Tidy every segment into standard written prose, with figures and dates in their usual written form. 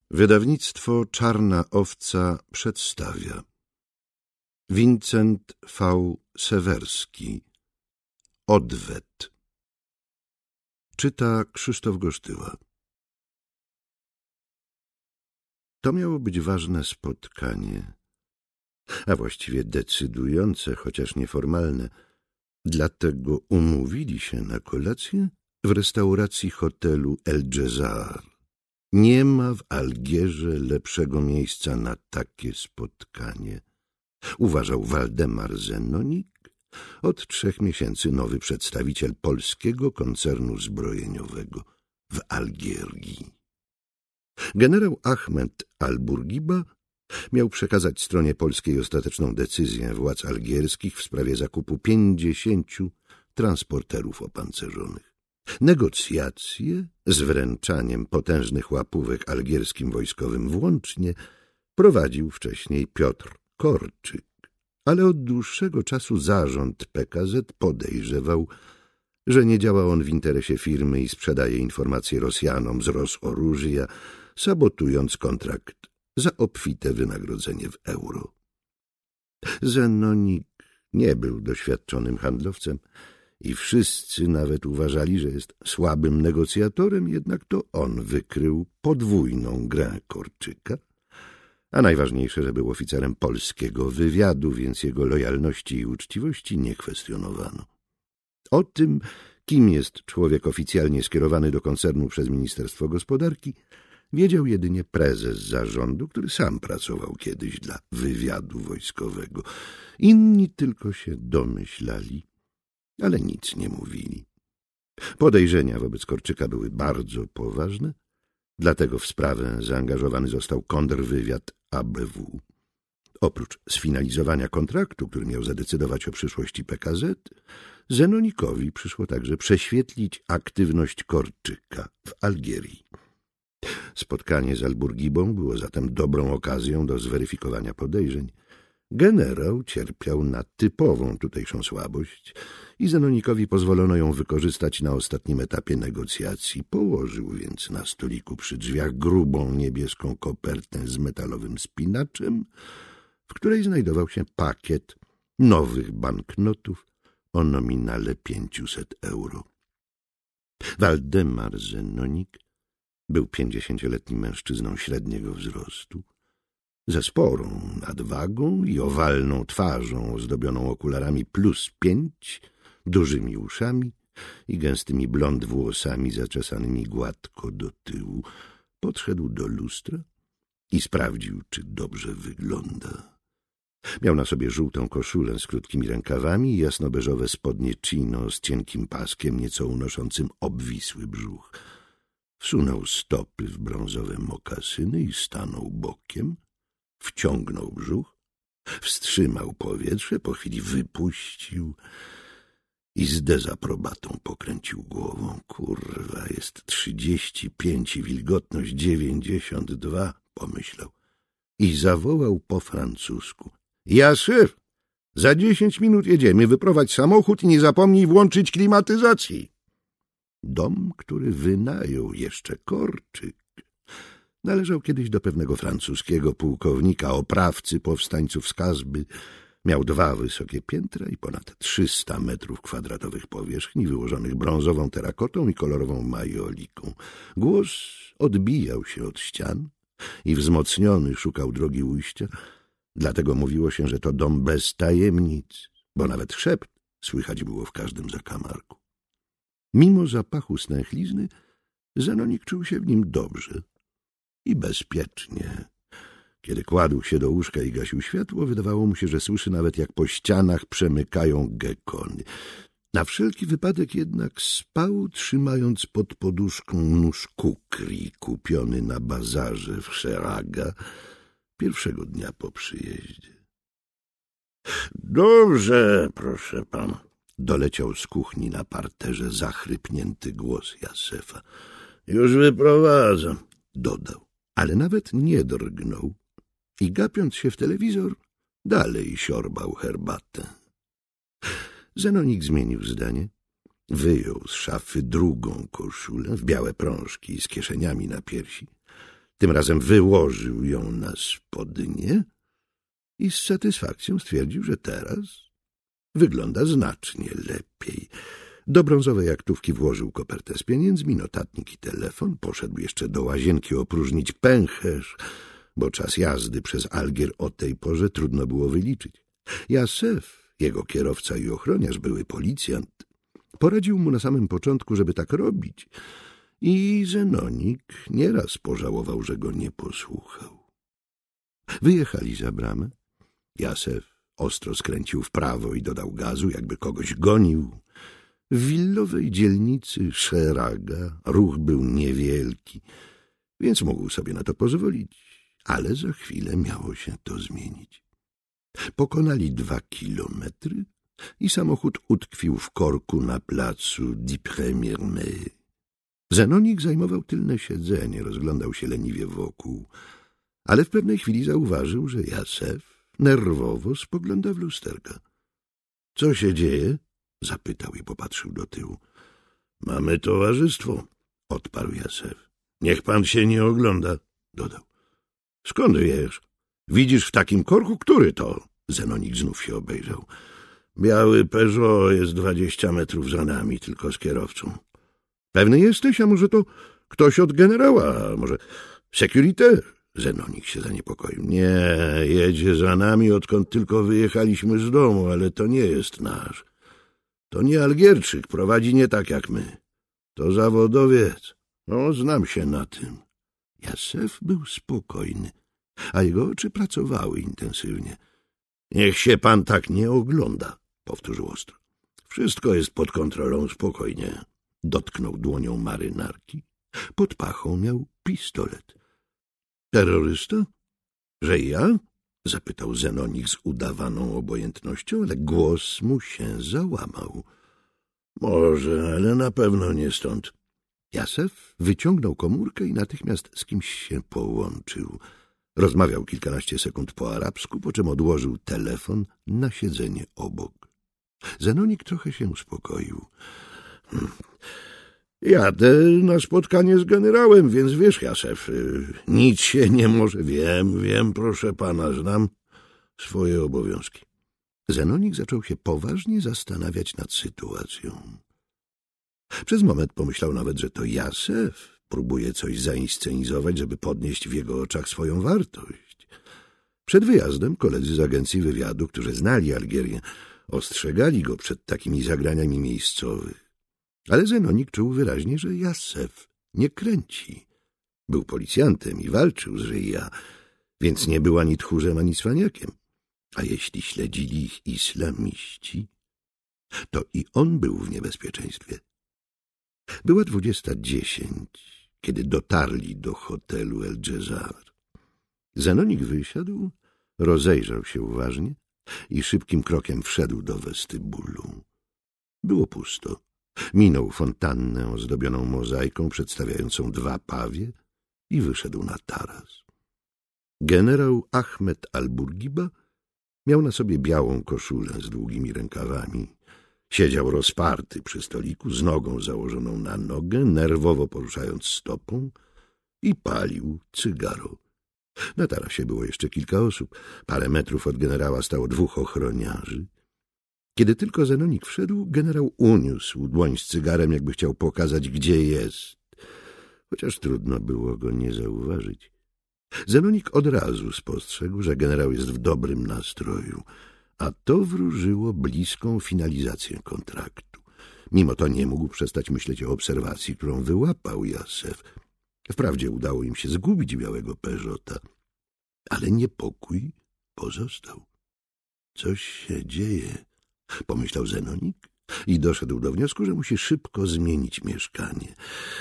Wydawnictwo Czarna Owca przedstawia Wincent V. Sewerski. Odwet. Czyta Krzysztof Gosztyła. To miało być ważne spotkanie, a właściwie decydujące, chociaż nieformalne. Dlatego umówili się na kolację w restauracji hotelu El Dżezar. Nie ma w Algierze lepszego miejsca na takie spotkanie, uważał Waldemar Zenonik, od 3 miesięcy nowy przedstawiciel polskiego koncernu zbrojeniowego w Algierii. Generał Ahmed al-Burgiba miał przekazać stronie polskiej ostateczną decyzję władz algierskich w sprawie zakupu 50 transporterów opancerzonych. Negocjacje z wręczaniem potężnych łapówek algierskim wojskowym włącznie prowadził wcześniej Piotr Korczyk, ale od dłuższego czasu zarząd PKZ podejrzewał, że nie działa on w interesie firmy i sprzedaje informacje Rosjanom z Rosorужия, sabotując kontrakt za obfite wynagrodzenie w euro. Zenonik nie był doświadczonym handlowcem i wszyscy nawet uważali, że jest słabym negocjatorem, jednak to on wykrył podwójną grę Korczyka, a najważniejsze, że był oficerem polskiego wywiadu, więc jego lojalności i uczciwości nie kwestionowano. O tym, kim jest człowiek oficjalnie skierowany do koncernu przez Ministerstwo Gospodarki, wiedział jedynie prezes zarządu, który sam pracował kiedyś dla wywiadu wojskowego. Inni tylko się domyślali, ale nic nie mówili. Podejrzenia wobec Korczyka były bardzo poważne, dlatego w sprawę zaangażowany został kontrwywiad ABW. Oprócz sfinalizowania kontraktu, który miał zadecydować o przyszłości PKZ, Zenonikowi przyszło także prześwietlić aktywność Korczyka w Algierii. Spotkanie z Al-Burgibą było zatem dobrą okazją do zweryfikowania podejrzeń. Generał cierpiał na typową tutejszą słabość i Zenonikowi pozwolono ją wykorzystać na ostatnim etapie negocjacji. Położył więc na stoliku przy drzwiach grubą niebieską kopertę z metalowym spinaczem, w której znajdował się pakiet nowych banknotów o nominale 500 euro. Waldemar Zenonik był 50-letnim mężczyzną średniego wzrostu, ze sporą nadwagą i owalną twarzą ozdobioną okularami +5, dużymi uszami i gęstymi blond włosami zaczesanymi gładko do tyłu. Podszedł do lustra i sprawdził, czy dobrze wygląda. Miał na sobie żółtą koszulę z krótkimi rękawami i jasnobeżowe spodnie chino z cienkim paskiem, nieco unoszącym obwisły brzuch. Wsunął stopy w brązowe mokasyny i stanął bokiem. Wciągnął brzuch, wstrzymał powietrze, po chwili wypuścił i z dezaprobatą pokręcił głową. Kurwa, jest 35 i wilgotność 92, pomyślał i zawołał po francusku. Ja, szef, za 10 minut jedziemy, wyprowadź samochód i nie zapomnij włączyć klimatyzacji. Dom, który wynajął jeszcze Korczyk, należał kiedyś do pewnego francuskiego pułkownika, oprawcy powstańców z Kazby. Miał 2 wysokie piętra i ponad 300 m² powierzchni wyłożonych brązową terakotą i kolorową majoliką. Głos odbijał się od ścian i wzmocniony szukał drogi ujścia, dlatego mówiło się, że to dom bez tajemnic, bo nawet szept słychać było w każdym zakamarku. Mimo zapachu stęchlizny, Zenonik czuł się w nim dobrze i bezpiecznie. Kiedy kładł się do łóżka i gasił światło, wydawało mu się, że słyszy nawet, jak po ścianach przemykają gekony. Na wszelki wypadek jednak spał, trzymając pod poduszką nóż kukri kupiony na bazarze w Szeraga pierwszego dnia po przyjeździe. Dobrze, proszę pana. Doleciał z kuchni na parterze zachrypnięty głos Jasefa. Już wyprowadzam, dodał, ale nawet nie drgnął i gapiąc się w telewizor, dalej siorbał herbatę. Zenonik zmienił zdanie, wyjął z szafy drugą koszulę w białe prążki z kieszeniami na piersi, Tym razem wyłożył ją na spodnie i z satysfakcją stwierdził, że teraz wygląda znacznie lepiej. Do brązowej jaktówki włożył kopertę z pieniędzmi, notatnik i telefon. Poszedł jeszcze do łazienki opróżnić pęcherz, bo czas jazdy przez Algier o tej porze trudno było wyliczyć. Jasef, jego kierowca i ochroniarz, były policjant. Poradził mu na samym początku, żeby tak robić, i Zenonik nieraz pożałował, że go nie posłuchał. Wyjechali za bramę. Jasef ostro skręcił w prawo i dodał gazu, jakby kogoś gonił. W willowej dzielnicy Szeraga ruch był niewielki, więc mógł sobie na to pozwolić, ale za chwilę miało się to zmienić. Pokonali 2 kilometry i samochód utkwił w korku na placu Dix-Premiers. Zenonik zajmował tylne siedzenie, rozglądał się leniwie wokół, ale w pewnej chwili zauważył, że Jasef nerwowo spogląda w lusterka. — Co się dzieje? — zapytał i popatrzył do tyłu. — Mamy towarzystwo — odparł Jasef. — Niech pan się nie ogląda — dodał. — Skąd wiesz? Widzisz w takim korku? Który to? Zenonik znów się obejrzał. — Biały Peugeot jest 20 metrów za nami, tylko z kierowcą. — Pewny jesteś? A może to ktoś od generała? A może security? Zenonik się zaniepokoił. — Nie, jedzie za nami, odkąd tylko wyjechaliśmy z domu, ale to nie jest nasz. To nie Algierczyk, prowadzi nie tak jak my. To zawodowiec. No, znam się na tym. Jasef był spokojny, a jego oczy pracowały intensywnie. — Niech się pan tak nie ogląda — powtórzył ostro. — Wszystko jest pod kontrolą, spokojnie. Dotknął dłonią marynarki. Pod pachą miał pistolet. — Terrorysta? Że ja? — zapytał Zenonik z udawaną obojętnością, ale głos mu się załamał. — Może, ale na pewno nie stąd. Jasef wyciągnął komórkę i natychmiast z kimś się połączył. Rozmawiał kilkanaście sekund po arabsku, po czym odłożył telefon na siedzenie obok. Zenonik trochę się uspokoił. — Jadę na spotkanie z generałem, więc wiesz, Jasef, nic się nie może... Wiem, proszę pana, znam swoje obowiązki. Zenonik zaczął się poważnie zastanawiać nad sytuacją. Przez moment pomyślał nawet, że to Jasef próbuje coś zainscenizować, żeby podnieść w jego oczach swoją wartość. Przed wyjazdem koledzy z agencji wywiadu, którzy znali Algierię, ostrzegali go przed takimi zagraniami miejscowych. Ale Zenonik czuł wyraźnie, że Jasef nie kręci. Był policjantem i walczył z Ryja, więc nie był ani tchórzem, ani cwaniakiem. A jeśli śledzili ich islamiści, to i on był w niebezpieczeństwie. Była 20:10, kiedy dotarli do hotelu El Dżezar. Zenonik wysiadł, rozejrzał się uważnie i szybkim krokiem wszedł do westybulu. Było pusto. Minął fontannę ozdobioną mozaiką przedstawiającą 2 pawie i wyszedł na taras. Generał Ahmed al-Burgiba miał na sobie białą koszulę z długimi rękawami. Siedział rozparty przy stoliku, z nogą założoną na nogę, nerwowo poruszając stopą i palił cygaro. Na tarasie było jeszcze kilka osób. Parę metrów od generała stało 2 ochroniarzy. Kiedy tylko Zenonik wszedł, generał uniósł dłoń z cygarem, jakby chciał pokazać, gdzie jest, chociaż trudno było go nie zauważyć. Zenonik od razu spostrzegł, że generał jest w dobrym nastroju, a to wróżyło bliską finalizację kontraktu. Mimo to nie mógł przestać myśleć o obserwacji, którą wyłapał Jasef. Wprawdzie udało im się zgubić białego Peugeota, ale niepokój pozostał. Coś się dzieje, pomyślał Zenonik i doszedł do wniosku, że musi szybko zmienić mieszkanie.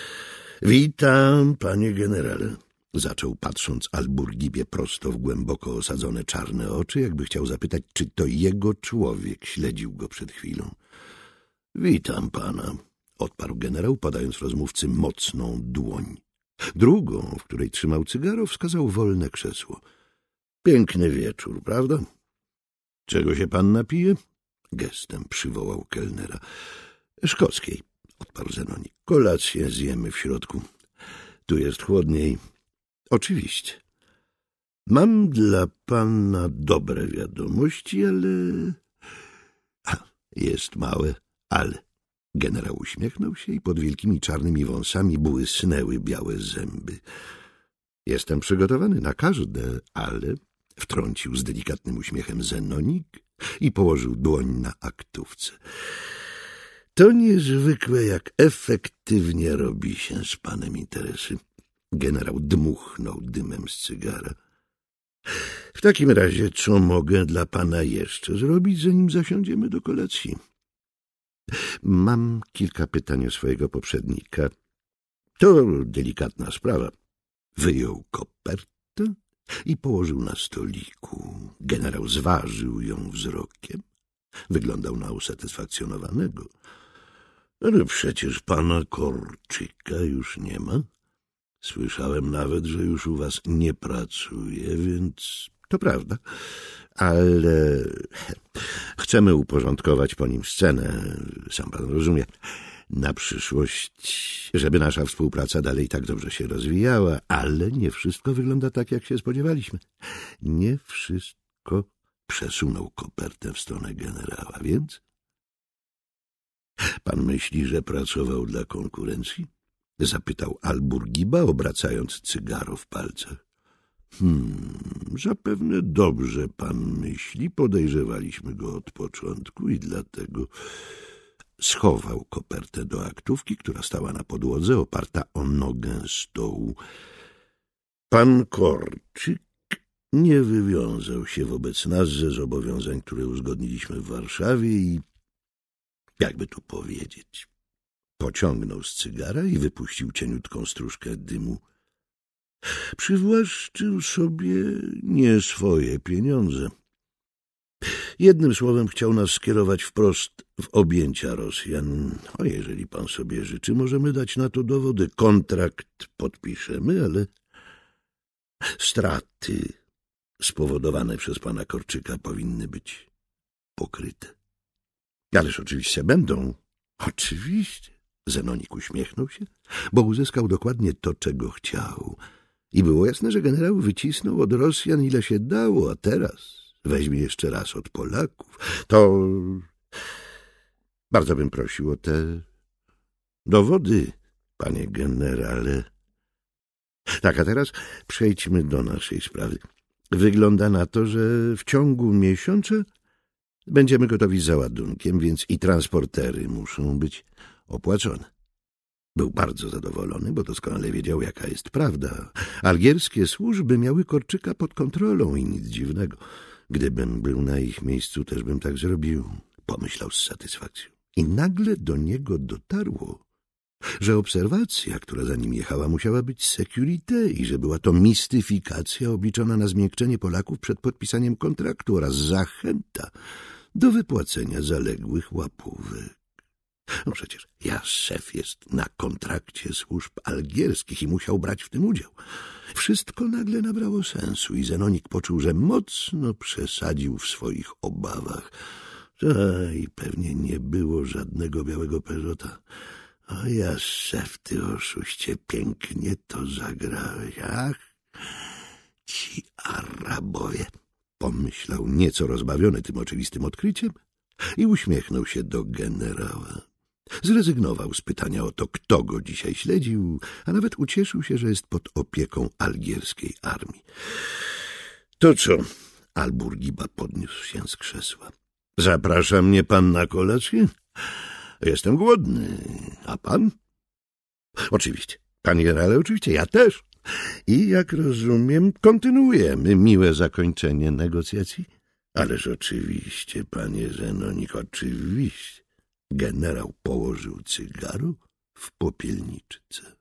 Witam, panie generale, zaczął, patrząc al-Burgibie prosto w głęboko osadzone czarne oczy, jakby chciał zapytać, czy to jego człowiek śledził go przed chwilą. Witam pana, odparł generał, podając rozmówcy mocną dłoń. Drugą, w której trzymał cygaro, wskazał wolne krzesło. Piękny wieczór, prawda? Czego się pan napije? Gestem przywołał kelnera. Szkockiej, odparł Zenonik. Kolację zjemy w środku. Tu jest chłodniej. Oczywiście. Mam dla pana dobre wiadomości, ale... Jest małe ale. Generał uśmiechnął się i pod wielkimi czarnymi wąsami błysnęły białe zęby. Jestem przygotowany na każde ale, wtrącił z delikatnym uśmiechem Zenonik i położył dłoń na aktówce. To niezwykłe, jak efektywnie robi się z panem interesy. Generał dmuchnął dymem z cygara. W takim razie, co mogę dla pana jeszcze zrobić, zanim zasiądziemy do kolacji? Mam kilka pytań o swojego poprzednika. To delikatna sprawa. Wyjął kopertę i położył na stoliku. Generał zważył ją wzrokiem. Wyglądał na usatysfakcjonowanego. Ale przecież pana Korczyka już nie ma. Słyszałem nawet, że już u was nie pracuje, więc to prawda. Ale chcemy uporządkować po nim scenę, sam pan rozumie, na przyszłość, żeby nasza współpraca dalej tak dobrze się rozwijała, ale nie wszystko wygląda tak, jak się spodziewaliśmy. Nie wszystko. Przesunął kopertę w stronę generała, więc? Pan myśli, że pracował dla konkurencji? Zapytał Al-Burgiba, obracając cygaro w palcach. Zapewne dobrze pan myśli. Podejrzewaliśmy go od początku i dlatego schował kopertę do aktówki, która stała na podłodze, oparta o nogę stołu. Pan Korczyk nie wywiązał się wobec nas ze zobowiązań, które uzgodniliśmy w Warszawie i, jakby tu powiedzieć, pociągnął z cygara i wypuścił cieniutką stróżkę dymu. Przywłaszczył sobie nie swoje pieniądze. Jednym słowem chciał nas skierować wprost w objęcia Rosjan. O, jeżeli pan sobie życzy, możemy dać na to dowody. Kontrakt podpiszemy, ale straty spowodowane przez pana Korczyka powinny być pokryte. Ależ oczywiście będą. Oczywiście. Zenonik uśmiechnął się, bo uzyskał dokładnie to, czego chciał. I było jasne, że generał wycisnął od Rosjan ile się dało, a teraz weźmie jeszcze raz od Polaków. To bardzo bym prosił o te dowody, panie generale. Tak, a teraz przejdźmy do naszej sprawy. Wygląda na to, że w ciągu miesiąca będziemy gotowi z załadunkiem, więc i transportery muszą być opłacone. Był bardzo zadowolony, bo doskonale wiedział, jaka jest prawda. Algierskie służby miały Korczyka pod kontrolą i nic dziwnego. Gdybym był na ich miejscu, też bym tak zrobił, pomyślał z satysfakcją. I nagle do niego dotarło, że obserwacja, która za nim jechała, musiała być sécurité i że była to mistyfikacja obliczona na zmiękczenie Polaków przed podpisaniem kontraktu oraz zachęta do wypłacenia zaległych łapówek. No przecież szef jest na kontrakcie służb algierskich i musiał brać w tym udział. Wszystko nagle nabrało sensu i Zenonik poczuł, że mocno przesadził w swoich obawach. I pewnie nie było żadnego białego Peugeota. O szef, ty oszuście, pięknie to zagrałeś. Ach, ci Arabowie, pomyślał nieco rozbawiony tym oczywistym odkryciem i uśmiechnął się do generała. Zrezygnował z pytania o to, kto go dzisiaj śledził, a nawet ucieszył się, że jest pod opieką algierskiej armii. To co? Al-Burgiba podniósł się z krzesła. Zaprasza mnie pan na kolację? Jestem głodny. A pan? Oczywiście. Panie generale, oczywiście. Ja też. I jak rozumiem, kontynuujemy miłe zakończenie negocjacji? Ależ oczywiście, panie Zenonik, oczywiście. Generał położył cygaro w popielniczce.